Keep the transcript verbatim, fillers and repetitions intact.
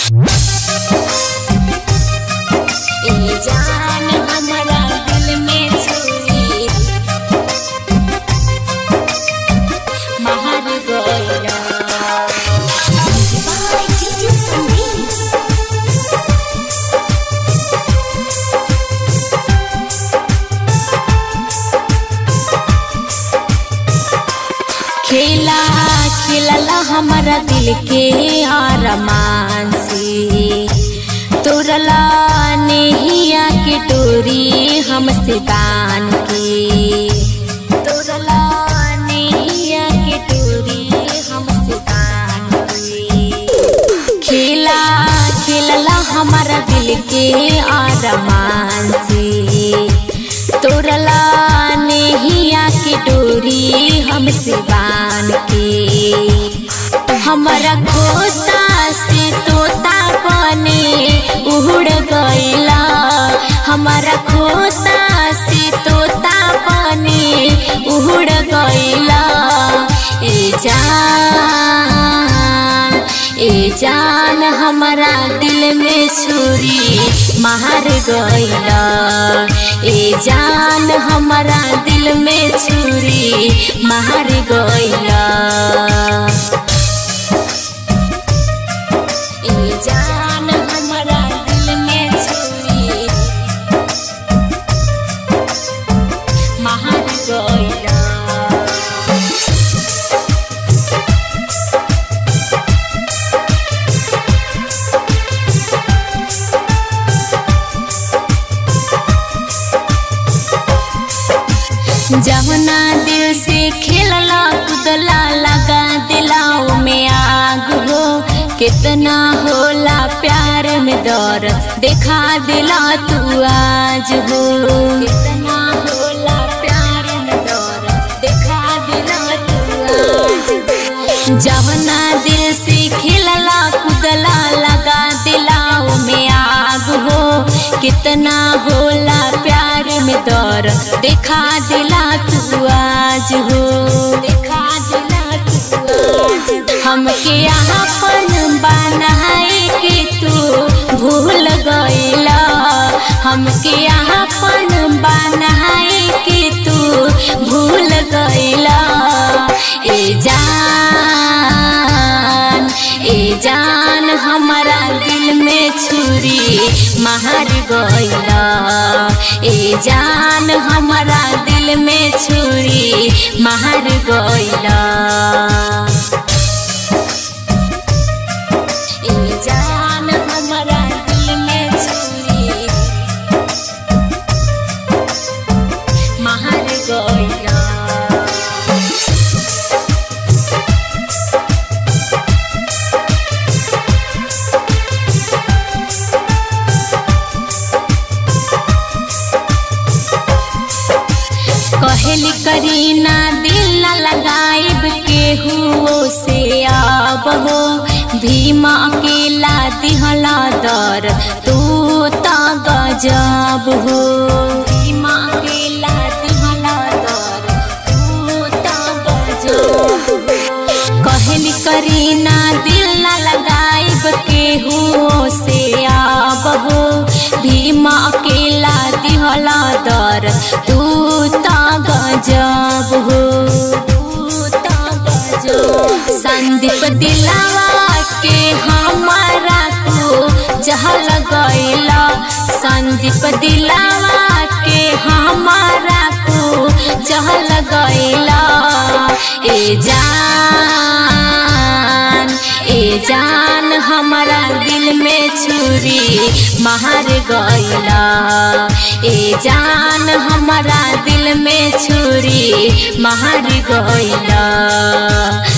जान हमारा दिल में छुरी महर गइला। खेला खेलला हमारा दिल के अरमान से, तोरला नेहिया के डोरी हमसे बान के, तोरला नेहिया के डोरी हमसे बान के। खेला खेलला हमारा दिल के अरमान से, तोरला नेहिया के डोरी हमसे बान के। हमारा खोता से तोता बने उड़ गइला, हमारा खोता से तोता बने उड़ गइला। ए जान ए जान हमारा दिल में छुरी महर गइला। ए जान हमारा दिल में छुरी महर गइला। ए जान हमारा दिल में छुरी महर गइला। जवना दिल से खेलला कूदला लगा दिलाओ में आग हो, कितना होला प्यार में दर्द देखा दिला तू आज हो, कितना होला प्यार में दर्द देखा दिला तू आज हो। जवना दिल से खेलला कूदला लगा दिलाओ में आग हो, कितना होला प्यार में दर्द देखा दिला तू आज हो, देखा दिला तू आज हो। हमके आपन बनाए के तू भूल गइला, हमके आपन बनाए के तू भूल गइला। ए जान ए जान हमारा दिल में छुरी महर गइला। ए जान हमारा दिल में छुरी महर गइला। ए जान हमारा दिल में छुरी महर गइला। कहली करीना दिल न लगाइब केहू से अब हो, भीमा अकेला दिहला दर तू त गजब हो, भीमा अकेला दिहला दर तू त गजब हो। कहली करीना दिल न लगाइब केहू से अब हो, भीमा अकेला दिहला दर तू त गजब हो, तू त गजब। संदीप दिलावा के हमारा तू जहल गइला, संदीप दिलावा के हमारा तू जहल गइला। ए जान ए जान हमारा दिल में छुरी महर गइला। ए जान हमारा दिल में छुरी महर गइला।